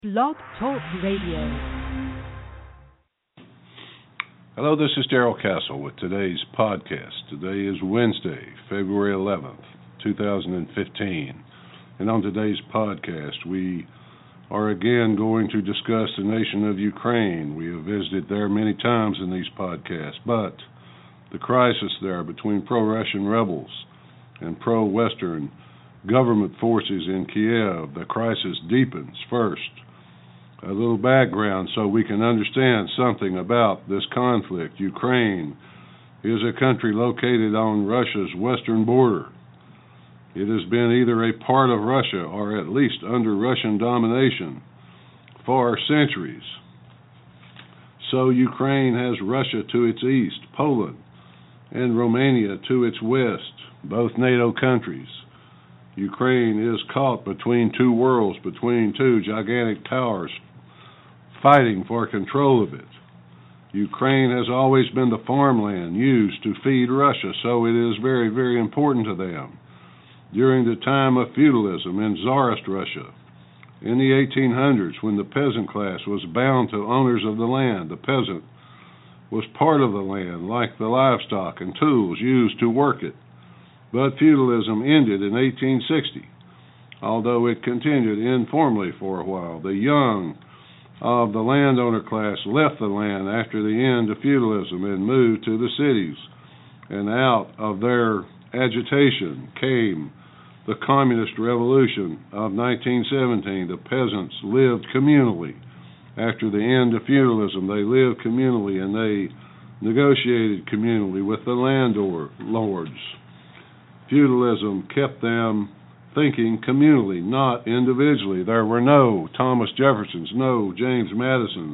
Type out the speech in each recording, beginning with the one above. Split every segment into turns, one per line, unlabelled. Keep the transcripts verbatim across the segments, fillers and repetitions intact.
Blog Talk Radio.
Hello, this is Darrell Castle with today's podcast. Today is Wednesday, February eleventh, two thousand fifteen. And on today's podcast, we are again going to discuss the nation of Ukraine. We have visited there many times in these podcasts, but the crisis there between pro-Russian rebels and pro-Western government forces in Kiev, the crisis deepens first. A little background so we can understand something about this conflict. Ukraine is a country located on Russia's western border. It has been either a part of Russia or at least under Russian domination for centuries. So Ukraine has Russia to its east, Poland, and Romania to its west, both NATO countries. Ukraine is caught between two worlds, between two gigantic towers, fighting for control of it. Ukraine has always been the farmland used to feed Russia, so it is very, very important to them. During the time of feudalism in Tsarist Russia, in the eighteen hundreds, when the peasant class was bound to owners of the land, the peasant was part of the land, like the livestock and tools used to work it. But feudalism ended in eighteen sixty, although it continued informally for a while. The young of the landowner class left the land after the end of feudalism and moved to the cities. And out of their agitation came the communist revolution of nineteen seventeen. The peasants lived communally. After the end of feudalism, they lived communally and they negotiated communally with the landlords. Feudalism kept them thinking communally, not individually. There were no Thomas Jeffersons, no James Madisons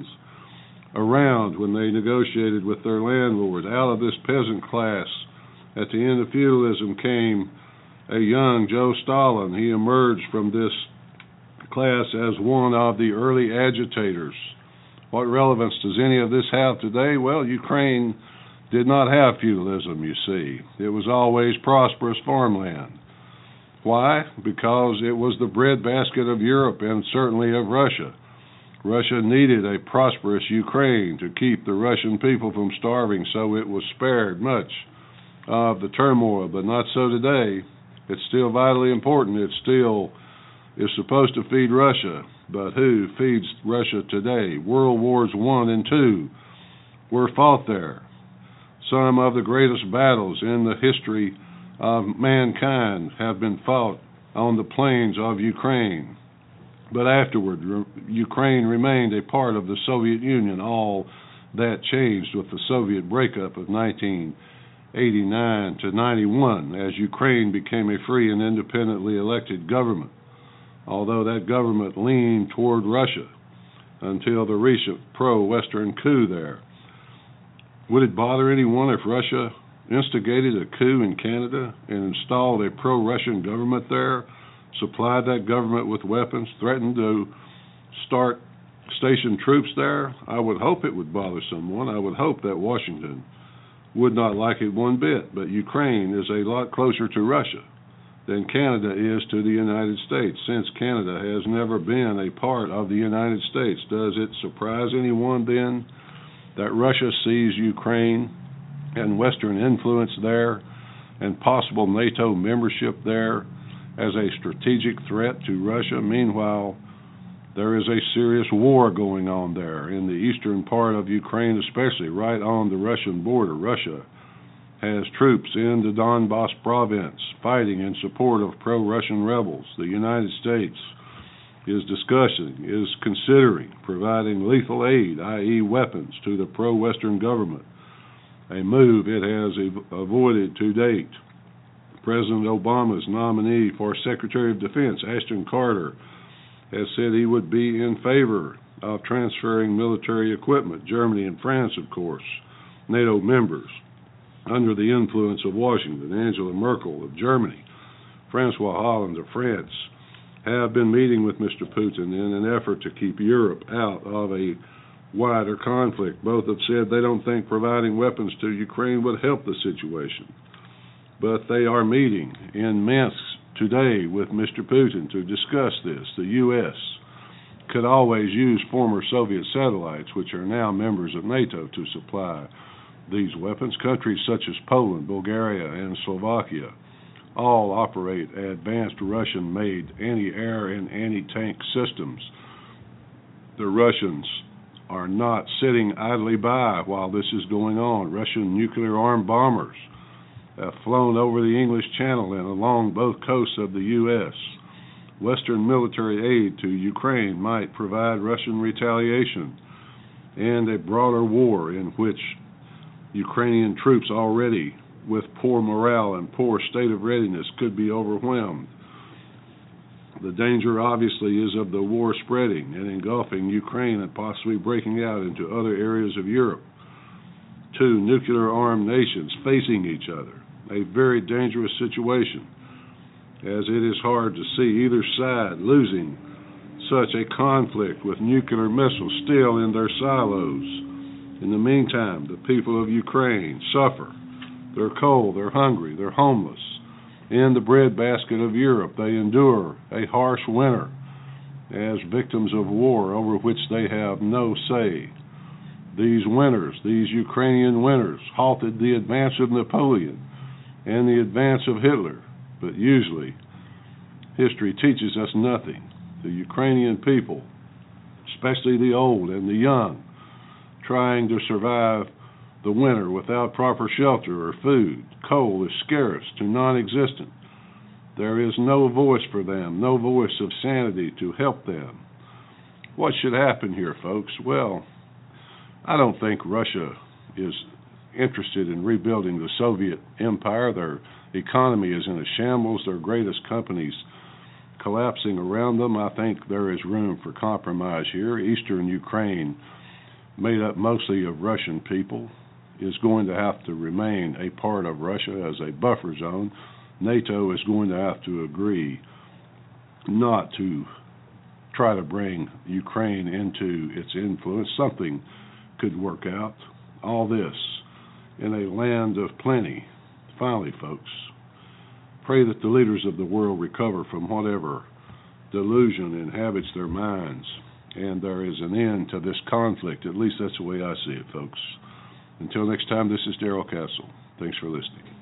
around when they negotiated with their landlords. Out of this peasant class, at the end of feudalism, came a young Joe Stalin. He emerged from this class as one of the early agitators. What relevance does any of this have today? Well, Ukraine did not have feudalism, you see. It was always prosperous farmland. Why? Because it was the breadbasket of Europe and certainly of Russia. Russia needed a prosperous Ukraine to keep the Russian people from starving, so it was spared much of the turmoil, but not so today. It's still vitally important. It still is supposed to feed Russia, but who feeds Russia today? World Wars One and Two were fought there. Some of the greatest battles in the history of mankind have been fought on the plains of Ukraine. But afterward, Ukraine remained a part of the Soviet Union. All that changed with the Soviet breakup of nineteen eighty-nine to ninety-one, as Ukraine became a free and independently elected government, although that government leaned toward Russia until the recent pro-Western coup there. Would it bother anyone if Russia instigated a coup in Canada and installed a pro-Russian government there, supplied that government with weapons, threatened to start station troops there? I would hope it would bother someone. I would hope that Washington would not like it one bit. But Ukraine is a lot closer to Russia than Canada is to the United States, since Canada has never been a part of the United States. Does it surprise anyone then that Russia sees Ukraine and Western influence there and possible NATO membership there as a strategic threat to Russia? Meanwhile, there is a serious war going on there in the eastern part of Ukraine, especially right on the Russian border. Russia has troops in the Donbas province fighting in support of pro-Russian rebels. The United States is discussing, is considering providing lethal aid, that is weapons, to the pro-Western government, a move it has ev- avoided to date. President Obama's nominee for Secretary of Defense, Ashton Carter, has said he would be in favor of transferring military equipment. Germany and France, of course, NATO members, under the influence of Washington. Angela Merkel of Germany, Francois Hollande of France, have been meeting with Mister Putin in an effort to keep Europe out of a wider conflict. Both have said they don't think providing weapons to Ukraine would help the situation. But they are meeting in Minsk today with Mister Putin to discuss this. The U S could always use former Soviet satellites, which are now members of NATO, to supply these weapons. Countries such as Poland, Bulgaria, and Slovakia all operate advanced Russian-made anti-air and anti-tank systems. The Russians are not sitting idly by while this is going on. Russian nuclear-armed bombers have flown over the English Channel and along both coasts of the U S Western military aid to Ukraine might provide Russian retaliation and a broader war in which Ukrainian troops already with poor morale and poor state of readiness could be overwhelmed. The danger obviously is of the war spreading and engulfing Ukraine and possibly breaking out into other areas of Europe. Two nuclear-armed nations facing each other, a very dangerous situation, as it is hard to see either side losing such a conflict with nuclear missiles still in their silos. In the meantime, the people of Ukraine suffer. They're cold, they're hungry, they're homeless. In the breadbasket of Europe, they endure a harsh winter as victims of war over which they have no say. These winters, these Ukrainian winters, halted the advance of Napoleon and the advance of Hitler, but usually history teaches us nothing. The Ukrainian people, especially the old and the young, trying to survive the winter without proper shelter or food. Coal is scarce to non-existent. There is no voice for them, no voice of sanity to help them. What should happen here, folks? Well, I don't think Russia is interested in rebuilding the Soviet empire. Their economy is in a shambles, their greatest companies collapsing around them. I think there is room for compromise here. Eastern Ukraine, made up mostly of Russian people, is going to have to remain a part of Russia as a buffer zone. NATO is going to have to agree not to try to bring Ukraine into its influence. Something could work out. All this in a land of plenty. Finally, folks, pray that the leaders of the world recover from whatever delusion inhabits their minds, and there is an end to this conflict. At least that's the way I see it, folks. Until next time, this is Darrell Castle. Thanks for listening.